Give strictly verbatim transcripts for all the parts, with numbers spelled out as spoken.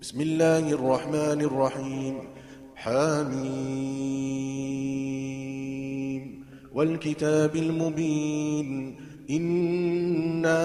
بسم الله الرحمن الرحيم. حميم والكتاب المبين إنا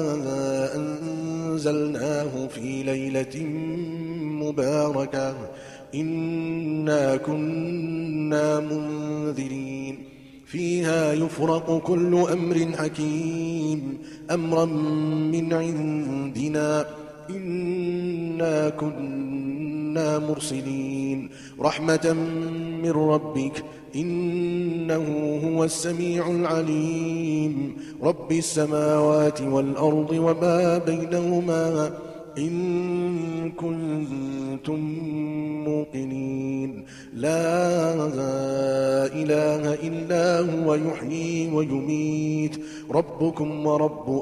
أنزلناه في ليلة مباركة إنا كنا منذرين فيها يفرق كل أمر حكيم أمرا من عندنا إنا كنا مرسلين رحمة من ربك إنه هو السميع العليم رب السماوات والأرض وما بينهما إن كنتم موقنين لا إله إلا هو يحيي ويميت ربكم ورب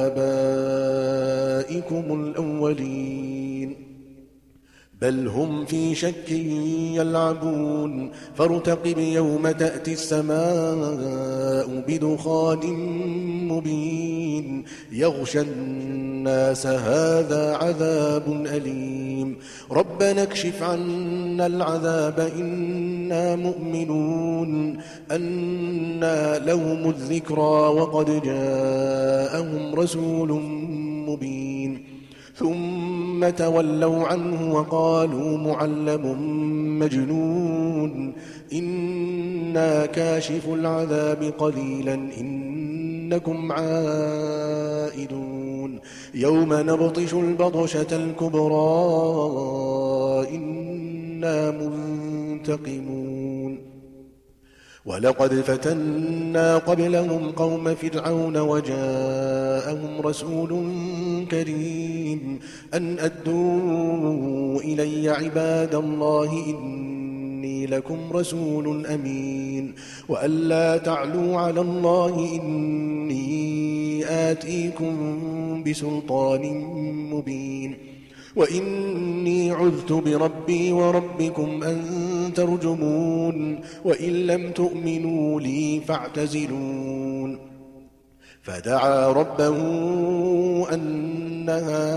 آبائكم الأولين بل هم في شك يلعبون فارتقب يوم تأتي السماء بدخان مبين يغشى الناس هذا عذاب أليم ربنا اكشف عنا العذاب إنا مؤمنون أنى لهم الذكرى وقد جاءهم رسول مبين ثم تولوا عنه وقالوا معلم مجنون إنا كاشف العذاب قليلا إنكم عائدون يوم نبطش البطشة الكبرى إنا منتقمون ولقد فتنا قبلهم قوم فرعون وجاءهم رسول كريم أن أدوا إلي عباد الله إني لكم رسول أمين وأن لا تعلوا على الله إني آتيكم بسلطان مبين وإني عذت بربي وربكم أن ترجمون وإن لم تؤمنوا لي فاعتزلون فدعا ربه أن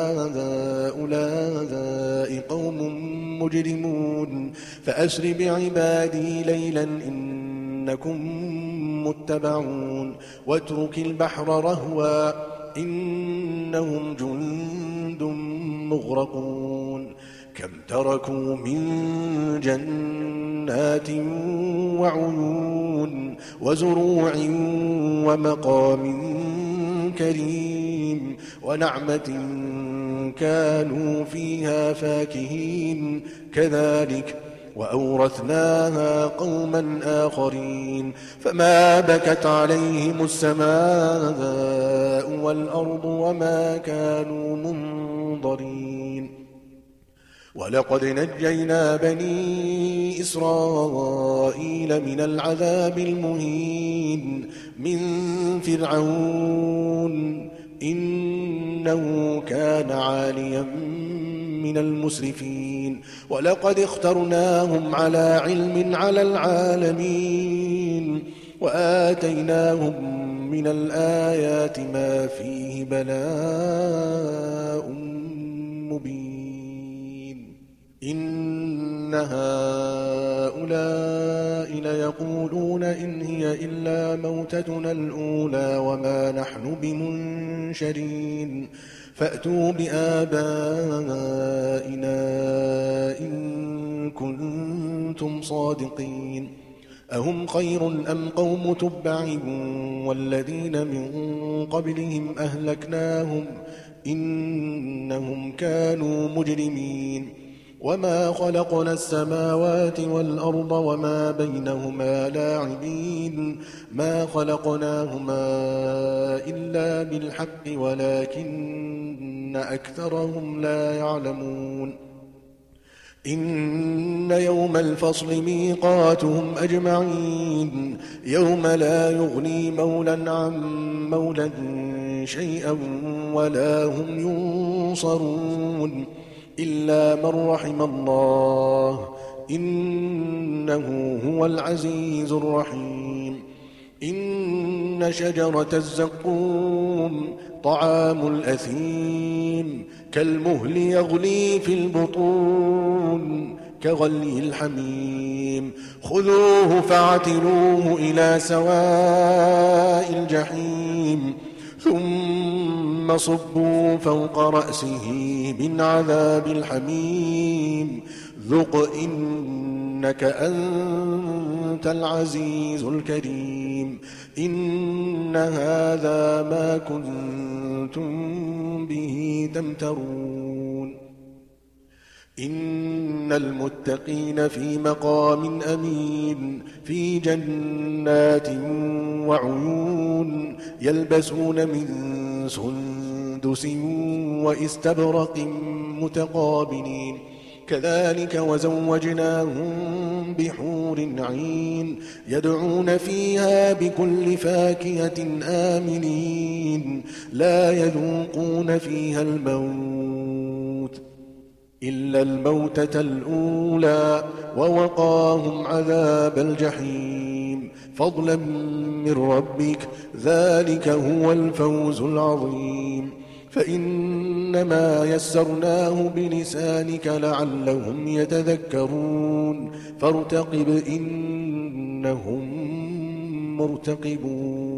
هؤلاء قوم مجرمون فأسر بعبادي ليلا إنكم متبعون واترك البحر رهوا إنهم جند مغرقون كم تركوا من جنات وعيون وزروع ومقام كريم ونعمة كانوا فيها فاكهين كذلك وأورثناها قوما آخرين فما بكت عليهم السماء والأرض وما كانوا منظرين ولقد نجينا بني إسرائيل من العذاب المهين من فرعون إنه كان عاليا من المسرفين ولقد اخترناهم على علم على العالمين وآتيناهم من الآيات ما فيه بلاء مبين إن هؤلاء ليقولون إن هي إلا موتتنا الأولى وما نحن بمنشرين فأتوا بآبائنا إن كنتم صادقين أهم خير أم قوم تبع والذين من قبلهم أهلكناهم إنهم كانوا مجرمين وما خلقنا السماوات والأرض وما بينهما لاعبين ما خلقناهما إلا بالحق ولكن أكثرهم لا يعلمون إن يوم الفصل ميقاتهم أجمعين يوم لا يغني مولا عن مولا شيئا ولا هم ينصرون إلا من رحم الله إنه هو العزيز الرحيم إن شجرة الزقوم طعام الأثيم كالمهل يغلي في البطون كغلي الحميم خذوه فاعتلوه إلى سواء الجحيم ثم صبوا فوق رأسه من عذاب الحميم ذق إنك أنت العزيز الكريم إن هذا ما كنتم به تمترون إن المتقين في مقام أمين في جنات وعيون يلبسون من سندس وإستبرق متقابلين كذلك وزوجناهم بحور عين يدعون فيها بكل فاكهة آمنين لا يذوقون فيها الموت إلا الموتة الأولى ووقاهم عذاب الجحيم فضلا من ربك ذلك هو الفوز العظيم فإنما يسرناه بلسانك لعلهم يتذكرون فارتقب إنهم مرتقبون